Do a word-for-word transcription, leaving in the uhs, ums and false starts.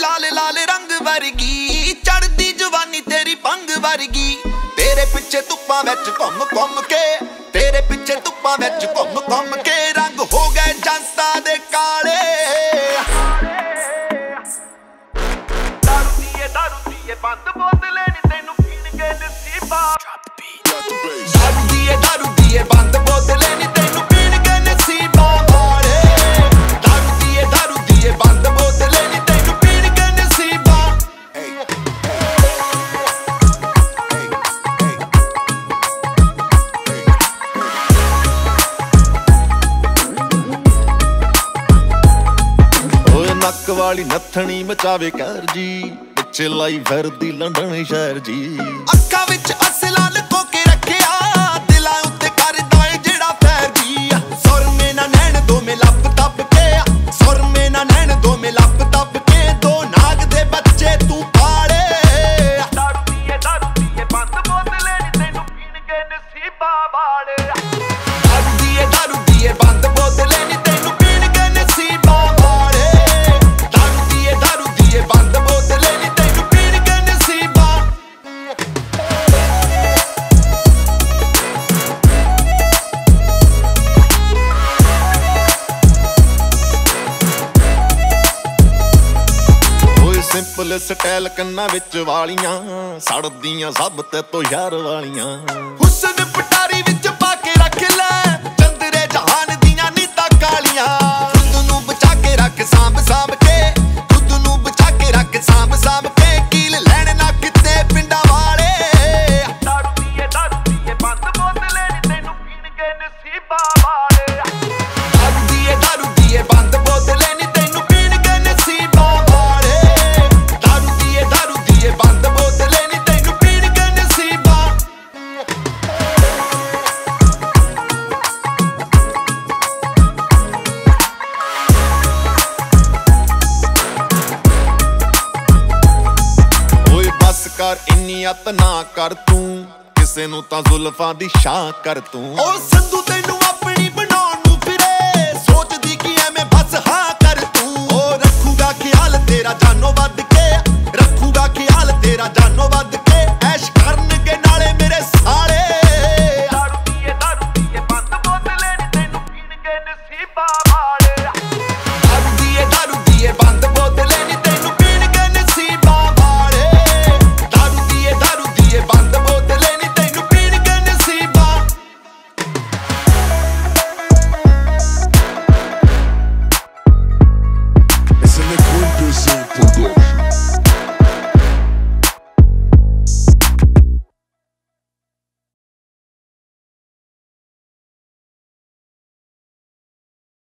लाल लाल रंग वर्गी चढ़दी जवानी तेरी पंग वर्गी तेरे पिछे धुप्पां विच घुम घुम के तेरे पिछे धुप्पां विच घुम घुम के रंग हो गए जनता दे काले दारू पीए दारू पीए बंद बोतले नी तैनू पीणगे नसीबा दारू पीए दारू पीए बंद बोतले नी तैनू पीणगे नसीबा वाले दारू पीए दारू पीए बंद बोतले नी तैनू पीणगे नसीबा ओए नक वाली नथनी मचावे कर जी पिछे लाई फिरदी लंडन शहर जी अक्खां विच असला लुको के रखिया दिलां उत्ते करदा ए जेड़ा फैर जी सुर में ना नैन दो में लप तप के सुर में ना नैन दो में लप तप के दो नाग दे बच्चे तू पाले दारू पीए दारू पीए बंद बोतले नी तैनू पीणगे नसीबा वाले दारू पीए दारू पीए बंद बोतले नी तैनू पीणगे नसीबा वाले दारू पीए दारू पीए बंद बोतले नी तैनू पीणगे नसीबा सिंपल स्टाइल कन्ना विच वालियां सड़दियां सब ते तो यार वालियां हुस्न पटारी विच पाके रख ले चंदरे जहान दियां नीतां कालियां खुद नू बचा के रख सांभ सांभ के खुद नू बचा के रख सांभ सांभ के कील लैण ना किते पिंडा वाले दारू पीए दारू पीए बंद बोतले नी तैनू पीणगे नसीबा वाले दारू पीए दारू पीए बंद बोतले नी तैनू पीणगे नसीबा वाले दारू पीए दारू पीए बंद बोतले नी तैनू पीणगे नसीबा ओए बस कर इन्नी अत ना कर तू किसे नू तां जुल्फां दी शां कर तू ओ संधू तैनू अपनी बनाउण नू फिरे सोचदी कि एवें बस हां कर तू ओ रखूगा ख्याल तेरा जानो वध के रखूगा ख्याल तेरा जानो वध